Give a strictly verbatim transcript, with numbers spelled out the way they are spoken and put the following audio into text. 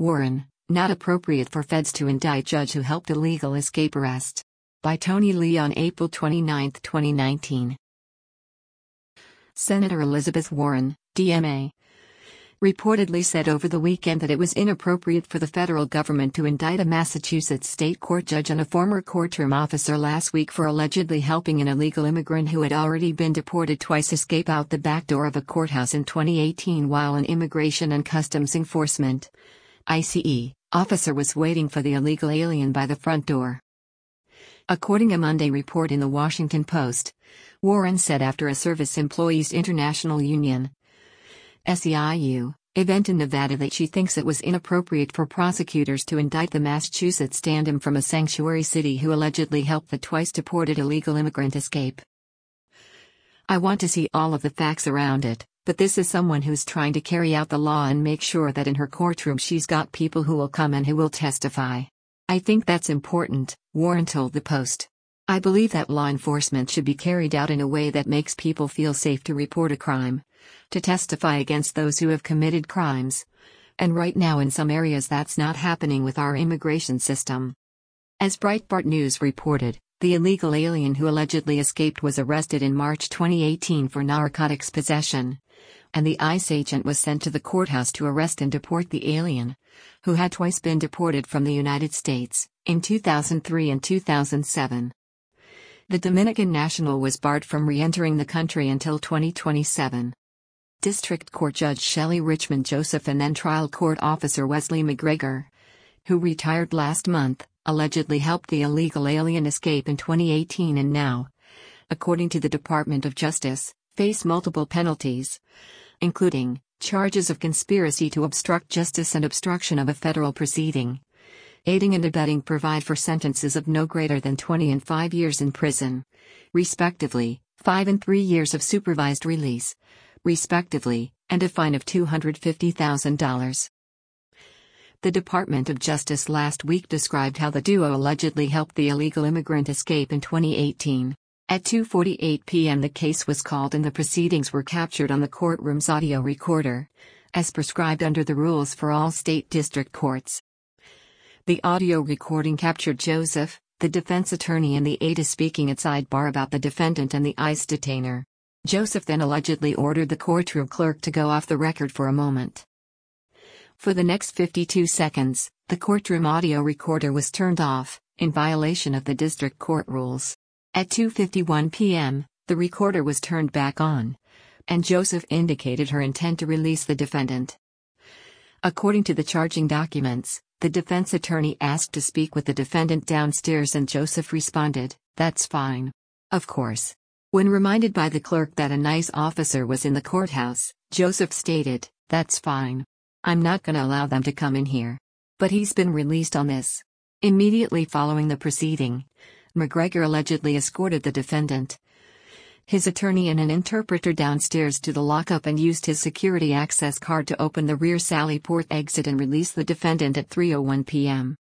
Warren, not appropriate for feds to indict judge who helped illegal escape arrest. By Tony Lee on April twenty-ninth, twenty nineteen. Senator Elizabeth Warren, D M A, reportedly said over the weekend that it was inappropriate for the federal government to indict a Massachusetts state court judge and a former courtroom officer last week for allegedly helping an illegal immigrant who had already been deported twice escape out the back door of a courthouse in twenty eighteen while an Immigration and Customs Enforcement I C E officer was waiting for the illegal alien by the front door. According to a Monday report in the Washington Post, Warren said after a Service Employees International Union S E I U event in Nevada that she thinks it was inappropriate for prosecutors to indict the Massachusetts stand-in from a sanctuary city who allegedly helped the twice-deported illegal immigrant escape. I want to see all of the facts around it, but this is someone who's trying to carry out the law and make sure that in her courtroom she's got people who will come and who will testify. I think that's important, Warren told the Post. I believe that law enforcement should be carried out in a way that makes people feel safe to report a crime, to testify against those who have committed crimes. And right now in some areas that's not happening with our immigration system. As Breitbart News reported, the illegal alien who allegedly escaped was arrested in March twenty eighteen for narcotics possession, and the ICE agent was sent to the courthouse to arrest and deport the alien, who had twice been deported from the United States, in two thousand three and two thousand seven. The Dominican national was barred from re-entering the country until twenty twenty-seven. District Court Judge Shelley Richmond Joseph and then trial court officer Wesley McGregor, who retired last month, allegedly helped the illegal alien escape in twenty eighteen and now, according to the Department of Justice, face multiple penalties, including charges of conspiracy to obstruct justice and obstruction of a federal proceeding. Aiding and abetting provide for sentences of no greater than twenty and five years in prison, respectively, five and three years of supervised release, respectively, and a fine of two hundred fifty thousand dollars. The Department of Justice last week described how the duo allegedly helped the illegal immigrant escape in twenty eighteen. At two forty-eight p m the case was called and the proceedings were captured on the courtroom's audio recorder, as prescribed under the rules for all state district courts. The audio recording captured Joseph, the defense attorney and the A D A speaking at sidebar about the defendant and the ICE detainer. Joseph then allegedly ordered the courtroom clerk to go off the record for a moment. For the next fifty-two seconds, the courtroom audio recorder was turned off, in violation of the district court rules. At two fifty-one p m, the recorder was turned back on, and Joseph indicated her intent to release the defendant. According to the charging documents, the defense attorney asked to speak with the defendant downstairs and Joseph responded, "That's fine." Of course. When reminded by the clerk that a nice officer was in the courthouse, Joseph stated, "That's fine. I'm not gonna allow them to come in here." But he's been released on this. Immediately following the proceeding, McGregor allegedly escorted the defendant, his attorney and an interpreter downstairs to the lockup and used his security access card to open the rear Sally Port exit and release the defendant at three oh one p m